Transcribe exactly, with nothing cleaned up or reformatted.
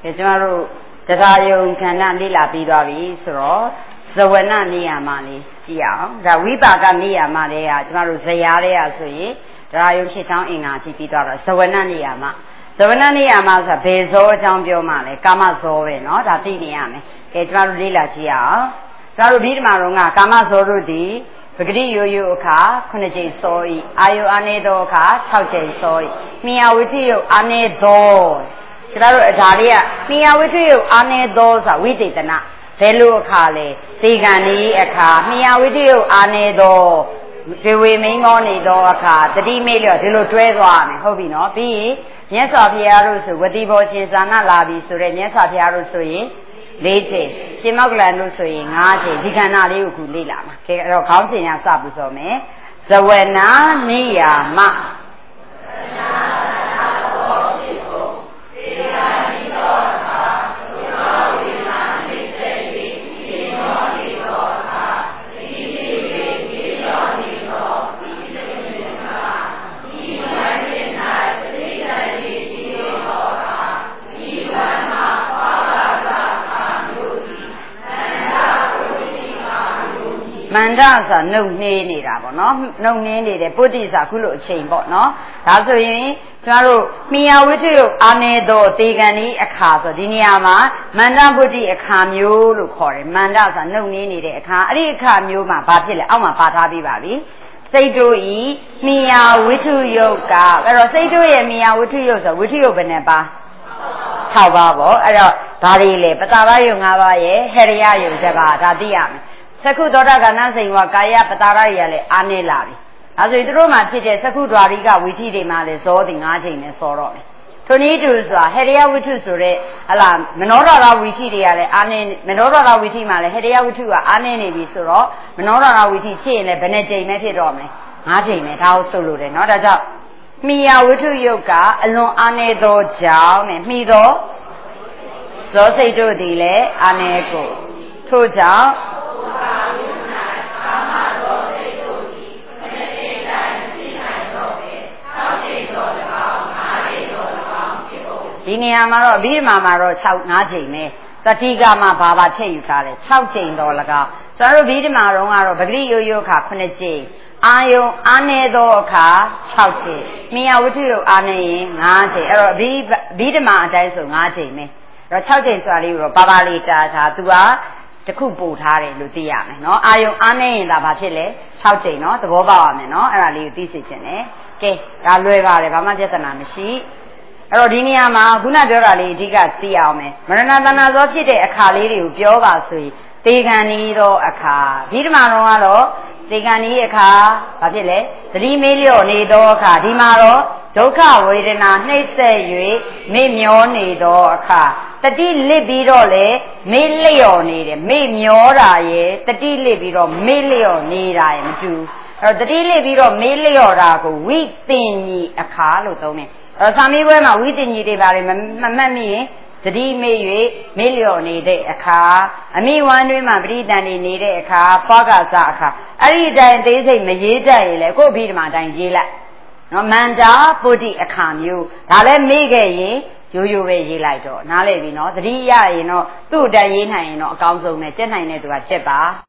ကဲကျွန်တော်တို့တရားယုံခန္ဓာလေ့လာပြီးသွားပြီဆိုတော့ဇဝနနေရာမှာလေးကြည့်အောင်ဒါဝိပါကနေရာမှာလေးကကျွန်တော်တို့ဇရာတွေကဆိုရင်တရားယုံဖြစ်ချောင်းအင်္ဂါရှိပြီးသွားတော့ဇဝနနေရာမှာဇဝနနေရာမှာဆိုဘယ်ဇောအကြောင်းပြောမှလဲကာမဇောပဲเนาะဒါသိနေရမယ်ကဲကျွန်တော်တို့လေ့လာကြည့်အောင်ကျွန်တော်တို့ဒီဓမ္မတော်ကကာမဇောတို့ဒီပဂတိယောယုအခါခုနှစ်ကြိမ်စောဤအာယုအာနေသောအခါ၆ကြိမ်စောဤမိယဝိထိယုအာနေသောကျွန်တော်တို့ဒါတွေကမိယဝိထိယုအာနေသောဆိုတာဝိသေသနဘယ်လိုအခါလဲသေကံဤအခါမိယဝိထိယုအာနေသောဒေဝေမင်းကောနေသောအခါတတိမေလျော့ဒီလိုတွဲသွားမယ်ဟုတ်ပြီနော်ပြီးမြတ်စွာဘုရားတို့ဆိုဝတိဘောရှင်ဇာနာလာပြီဆိုတဲ့မြတ်စွာဘုရားတို့ဆိုရင်လေးချိန်ရှင်မောက္ကလန်တို့ဆိုရင်ငါးချိန်ဒီခန္ဓာလေးကိုခုလေ့လာမှာကဲအဲ့တော့ခေါင်းစဉ်ရစပူစောမယ်ဇဝနာနေယာမမန္တဆိုနှုတ်နှေးနေတာပေါ့နော်နှုတ်နှေးနေတယ်ပုတ္တိဆိုခုလိုအချိန်ပေါ့နော်ဒါဆိုရင်ကျွန်တော်တို့မိယာဝိတ္တိတို့အာနေသောသေကံဤအခါဆိုဒီနေရာမှာမန္တပုတ္တိအခါမျိုးလို့ခေါ်တယ်မန္တဆိုနှုတ်နှေးနေတဲ့အခါအဲ့ဒီအခါမျိုးမှာဘာဖြစ်လဲအောက်မှာပါထားပြီးပါပြီစိတ်တို့ဤမိယာဝိတ္တိယုတ်ကအဲ့တော့စိတ်တို့ရဲ့မိယာဝိတ္တိယုတ်ဆိုဝိတ္တိယုတ်ဘယ်နဲ့ပါ၆ပါးပေါ့အဲ့တော့ဒါတွေလေပတာရယုတ်၅ပါးရဲ့ဟရိယယုတ်တစ်ပါးဒါသိရမယ်သက္ခုသောတာကနစိန်ဝကာယပတာရတွေကလည်းအားနေလာပြီအဲဆိုရင်တို့မှဖြစ်တဲ့သက္ခုဓာရိကဝိထိတွေမှာလည်းဇောတိ၅ချိန်နဲ့စောတော့မယ်ထိုနည်းတူဆိုတာဟရိယဝိထုဆိုတဲ့ဟလာမနောဓာရဝိထိတွေကလည်းအားနေမနောဓာရဝိထိမှာလည်းဟရိယဝိထုကအားနေနေပြီဆိုတော့မနောဓာရဝိထိဖြစ်ရင်လည်းဘယ်နှချိန်ပဲဖြစ်တော့မလဲ၅ချိန်ပဲဒါကိုဆိုလို့တယ်เนาะဒါကြောင့်မိယာဝိထုယုတ်ကအလွန်အားနေသောကြောင့်နဲ့မိသောဇောစိတ်တို့သည်လည်းအားနေကိုထို့ကြောင့်ဒီနေရာမှာတော့အဘိဓမ္မာမှာတော့၆ ၅ချိန်ပဲတတိကမှာဘာဘာထည့်ယူထားတယ်၆ချိန်တော့၎င်းကျွန်တော်တို့အဘိဓမ္မာတော့ကတော့ပဂရိယောယုအခါခုနှစ်ချိန်အာယုံအာနေသောအခါ၆ချိန်မိယဝိတ္ထုယုအာနေရင်၅ချိန်အဲ့တော့အဘိအဘိဓမ္မာအတိုင်းဆို၅ချိန်ပဲအဲ့တော့၆ချိန်ဆိုတာလေးကိုတော့ဘာဘာလေးတာထားသူကတခုပို့ထားတယ်လို့သိရမယ်เนาะအာယုံအာနေရင်ဒါဘာဖြစ်လဲ၆ချိန်เนาะသဘောပေါက်ရမယ်เนาะအဲ့ဒါလေးကိုသိစေချင်တယ်ကဲဒါလွယ်ပါတယ်ဘာမှပြဿနာမရှိအဲ့တော့ဒီနေရာမှာခုနပြောတာလေးအဓိကသိအောင်မယ်မရဏတဏ္ဍဇောဖြစ်တဲ့အခါလေးတွေကိုပြောပါဆိုရင်သေကံဤသောအခါဒီဓမ္မတော်ကတော့သေကံဤအခါဘာဖြစ်လဲသတိမေးလျော့နေသောအခါဒီမှာတော့ဒုက္ခဝေဒနာနှိမ့်ဆက်၍မေ့မျောနေသောအခါတတိလစ်ပြီးတော့လေမေ့လျော့နေတယ်မေ့မျောတာရဲ့တတိလစ်ပြီးတော့မေ့လျော့နေတာရဲ့မတူအဲ့တော့တတိလစ်ပြီးတော့မေ့လျော့တာကိုဝိသင်္ညီအခါလို့သုံးတယ်အဲ့သာမီးပွဲမှာဝိတ္တညီတွေပါလေမမှတ်မိရင်သတိမေ့၍မေ့လျော့နေတဲ့အခါအမိဝမ်းတွင်းမှာပရိသန်နေနေတဲ့အခါဖွားကစားအခါအဲ့ဒီအတိုင်းအသေးစိတ်မရေးတတ်ရင်လေကို့အဘိဓမ္မာအတိုင်းရေးလိုက်နော်မန္တာပုတ္တိအခါမျိုးဒါလည်းမေ့ခဲ့ရင်ရိုးရိုးပဲရေးလိုက်တော့နားလည်ပြီနော်သတိရရင်တော့သူ့အတိုင်းရေးနိုင်ရင်တော့အကောင်းဆုံးပဲကျက်နိုင်တဲ့သူကကျက်ပါ